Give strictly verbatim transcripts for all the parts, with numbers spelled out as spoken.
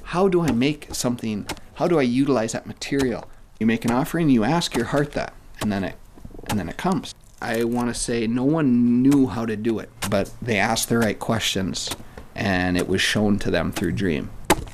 how do I make something, how do I utilize that material? You make an offering, you ask your heart that, and then it, and then it comes. I want to say no one knew how to do it, but they asked the right questions, and it was shown to them through Dream.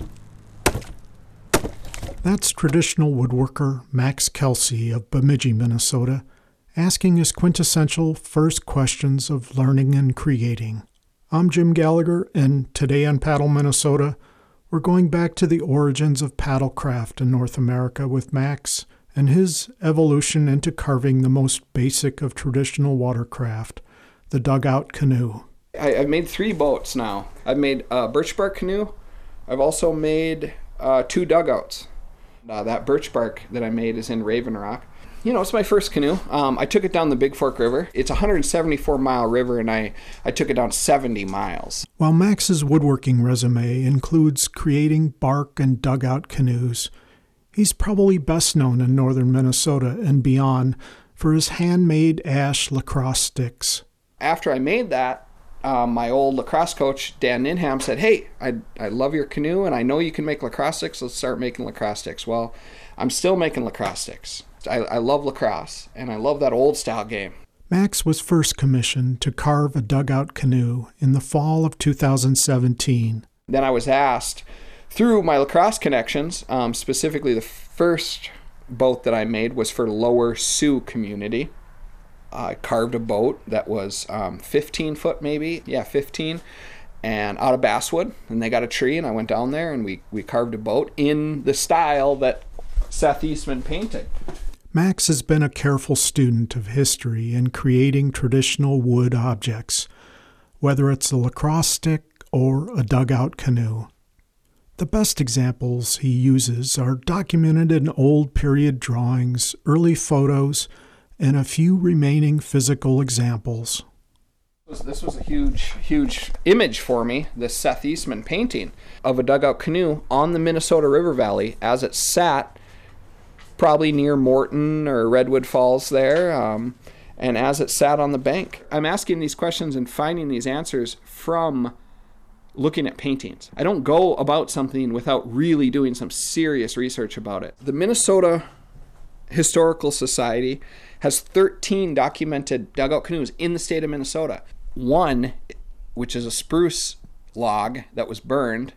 That's traditional woodworker Max Kelsey of Bemidji, Minnesota, asking his quintessential first questions of learning and creating. I'm Jim Gallagher, and today on Paddle Minnesota, we're going back to the origins of paddlecraft in North America with Max and his evolution into carving the most basic of traditional watercraft, the dugout canoe. I, I've made three boats now. I've made a birch bark canoe. I've also made uh, two dugouts. Uh, that birch bark that I made is in Raven Rock. You know, it's my first canoe. Um, I took it down the Big Fork River. It's a one hundred seventy-four mile river, and I, I took it down seventy miles. While Max's woodworking resume includes creating bark and dugout canoes, he's probably best known in northern Minnesota and beyond for his handmade ash lacrosse sticks. After I made that, um, my old lacrosse coach, Dan Ninham, said, hey, I, I love your canoe, and I know you can make lacrosse sticks. Let's start making lacrosse sticks. Well, I'm still making lacrosse sticks. I, I love lacrosse, and I love that old-style game. Max was first commissioned to carve a dugout canoe in the fall of two thousand seventeen. Then I was asked, through my lacrosse connections, um, specifically the first boat that I made was for Lower Sioux community. I carved a boat that was um, fifteen foot maybe, yeah, fifteen, and out of basswood. And they got a tree, and I went down there, and we, we carved a boat in the style that Seth Eastman painted. Max has been a careful student of history in creating traditional wood objects, whether it's a lacrosse stick or a dugout canoe. The best examples he uses are documented in old period drawings, early photos, and a few remaining physical examples. This was a huge, huge image for me, this Seth Eastman painting of a dugout canoe on the Minnesota River Valley as it sat probably near Morton or Redwood Falls there, um, and as it sat on the bank. I'm asking these questions and finding these answers from looking at paintings. I don't go about something without really doing some serious research about it. The Minnesota Historical Society has thirteen documented dugout canoes in the state of Minnesota. One, which is a spruce log that was burned,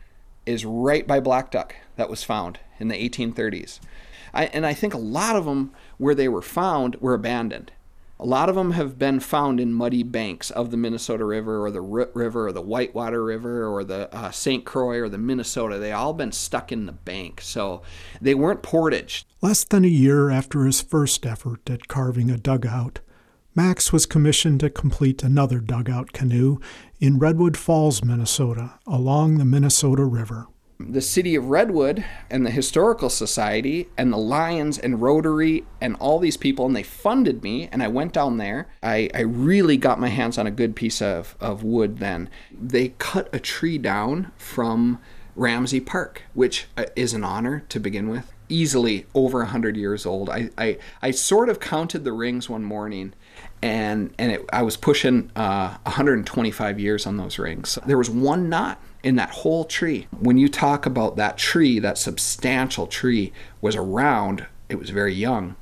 is right by Black Duck that was found in the eighteen thirties. I, and I think a lot of them, where they were found, were abandoned. A lot of them have been found in muddy banks of the Minnesota River or the Root River or the Whitewater River or the uh, Saint Croix or the Minnesota. They all been stuck in the bank, so they weren't portaged. Less than a year after his first effort at carving a dugout, Max was commissioned to complete another dugout canoe in Redwood Falls, Minnesota, along the Minnesota River. The city of Redwood and the Historical Society and the Lions and Rotary and all these people, and they funded me, and I went down there. I, I really got my hands on a good piece of, of wood then. They cut a tree down from Ramsey Park, which is an honor to begin with. Easily over one hundred years old. I, I, I sort of counted the rings one morning, and, and it, I was pushing uh, one hundred twenty-five years on those rings. There was one knot in that whole tree. When you talk about that tree, that substantial tree was around, it was very young,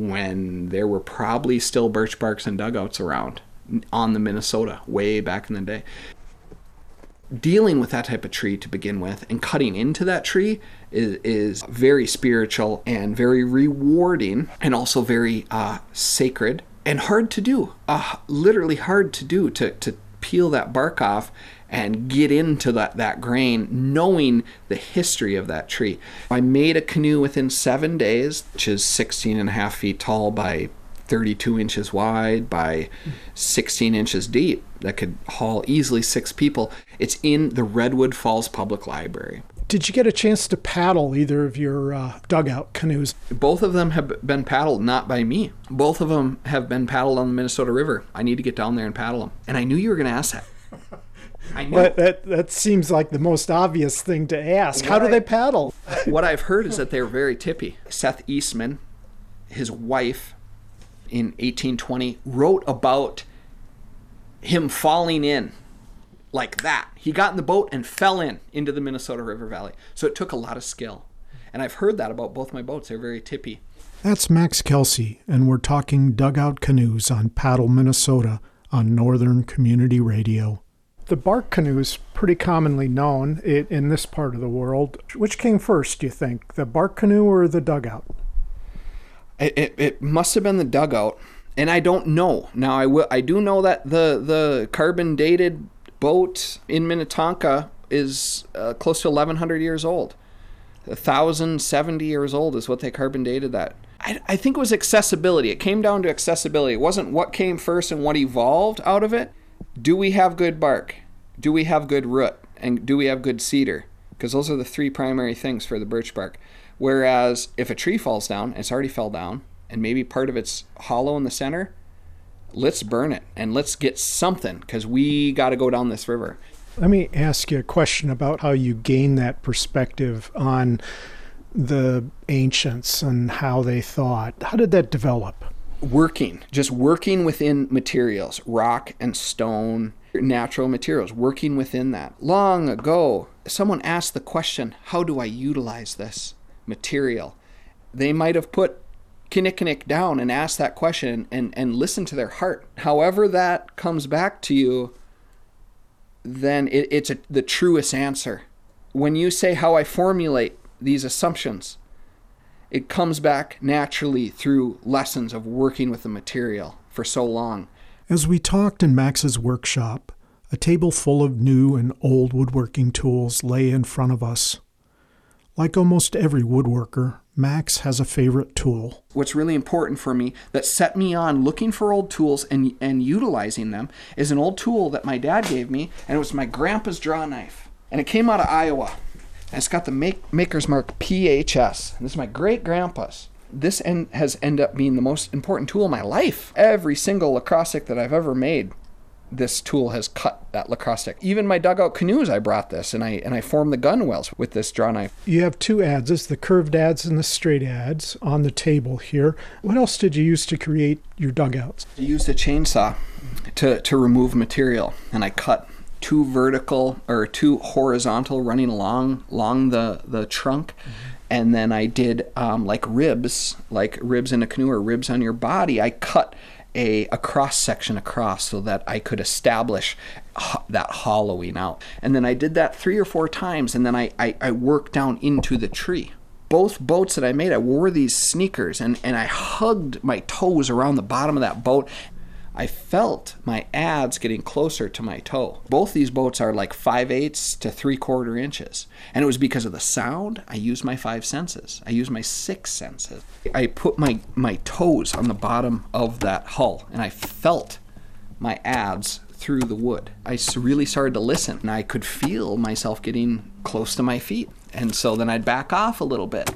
when there were probably still birch barks and dugouts around on the Minnesota way back in the day. Dealing with that type of tree to begin with and cutting into that tree is, is very spiritual and very rewarding, and also very uh, sacred and hard to do. Uh, literally hard to do to, to peel that bark off and get into that, that grain, knowing the history of that tree. I made a canoe within seven days, which is sixteen and a half feet tall by thirty-two inches wide by sixteen inches deep, that could haul easily six people. It's in the Redwood Falls Public Library. Did you get a chance to paddle either of your uh, dugout canoes? Both of them have been paddled, not by me. Both of them have been paddled on the Minnesota River. I need to get down there and paddle them. And I knew you were going to ask that. I know. But that, that seems like the most obvious thing to ask. How do they paddle? What I've heard is that they're very tippy. Seth Eastman, his wife, in eighteen twenty, wrote about him falling in like that. He got in the boat and fell in into the Minnesota River Valley. So it took a lot of skill. And I've heard that about both my boats. They're very tippy. That's Max Kelsey, and we're talking dugout canoes on Paddle, Minnesota on Northern Community Radio. The bark canoe is pretty commonly known in this part of the world. Which came first, do you think, the bark canoe or the dugout? It, it, it must have been the dugout, and I don't know. Now, I, will, I do know that the, the carbon-dated boat in Minnetonka is uh, close to eleven hundred years old. one thousand seventy years old is what they carbon dated that. I, I think it was accessibility. It came down to accessibility. It wasn't what came first and what evolved out of it. Do we have good bark? Do we have good root? And do we have good cedar? Because those are the three primary things for the birch bark. Whereas if a tree falls down, it's already fell down, and maybe part of it's hollow in the center, let's burn it and let's get something, because we got to go down this river. Let me ask you a question about how you gain that perspective on the ancients and how they thought. How did that develop? Working, just working within materials, rock and stone, natural materials, working within that. Long ago, someone asked the question, how do I utilize this material? They might have put Kinnickinnick down and asked that question and, and listened to their heart. However that comes back to you, then it, it's a, the truest answer. When you say how I formulate these assumptions, it comes back naturally through lessons of working with the material for so long. As we talked in Max's workshop, a table full of new and old woodworking tools lay in front of us. Like almost every woodworker, Max has a favorite tool. What's really important for me that set me on looking for old tools and, and utilizing them is an old tool that my dad gave me, and it was my grandpa's draw knife. And it came out of Iowa. And it's got the make, maker's mark P H S. And this is my great-grandpa's. This en- has ended up being the most important tool in my life. Every single lacrosse stick that I've ever made, this tool has cut that lacrosse stick. Even my dugout canoes, I brought this, and I and I formed the gunwales with this draw knife. You have two adzes, the curved adze and the straight adze, on the table here. What else did you use to create your dugouts? I used a chainsaw to, to remove material, and I cut two vertical or two horizontal running along along the, the trunk. Mm-hmm. And then I did um, like ribs, like ribs in a canoe or ribs on your body. I cut a, a cross section across so that I could establish ho- that hollowing out. And then I did that three or four times, and then I, I, I worked down into the tree. Both boats that I made, I wore these sneakers, and, and I hugged my toes around the bottom of that boat. I felt my adze getting closer to my toe. Both these boats are like five eighths to three quarter inches. And it was because of the sound. I used my five senses. I used my six senses. I put my, my toes on the bottom of that hull, and I felt my adze through the wood. I really started to listen, and I could feel myself getting close to my feet. And so then I'd back off a little bit.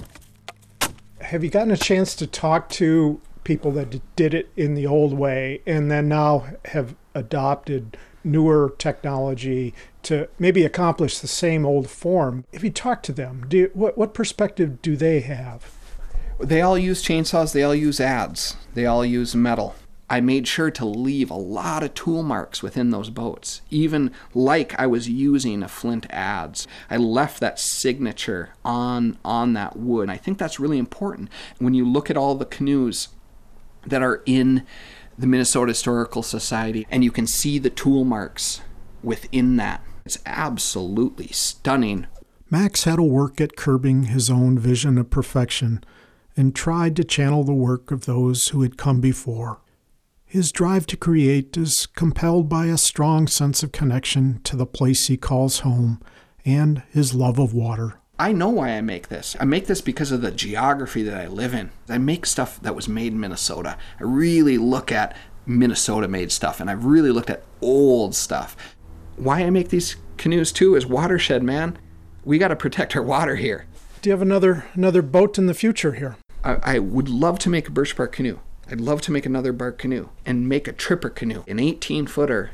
Have you gotten a chance to talk to people that did it in the old way and then now have adopted newer technology to maybe accomplish the same old form? If you talk to them, do you, what, what perspective do they have? They all use chainsaws. They all use adze. They all use metal. I made sure to leave a lot of tool marks within those boats, even like I was using a flint adze. I left that signature on, on that wood. I think that's really important. When you look at all the canoes that are in the Minnesota Historical Society, and you can see the tool marks within that. It's absolutely stunning. Max had to work at curbing his own vision of perfection and tried to channel the work of those who had come before. His drive to create is compelled by a strong sense of connection to the place he calls home and his love of water. I know why I make this. I make this because of the geography that I live in. I make stuff that was made in Minnesota. I really look at Minnesota-made stuff, and I've really looked at old stuff. Why I make these canoes, too, is watershed, man. We got to protect our water here. Do you have another another boat in the future here? I, I would love to make a birch bark canoe. I'd love to make another bark canoe and make a tripper canoe, an eighteen-footer.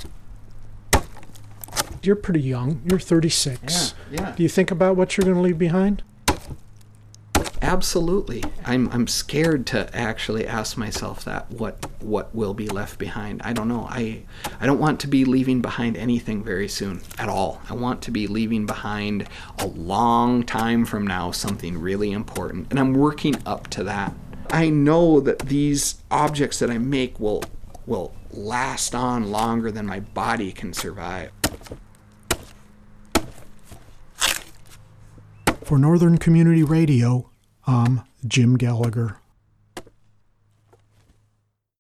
You're pretty young. You're thirty-six. Yeah, yeah. Do you think about what you're going to leave behind? Absolutely. I'm I'm scared to actually ask myself that, what what will be left behind. I don't know. I I don't want to be leaving behind anything very soon at all. I want to be leaving behind a long time from now something really important, and I'm working up to that. I know that these objects that I make will will last on longer than my body can survive. For Northern Community Radio, I'm Jim Gallagher.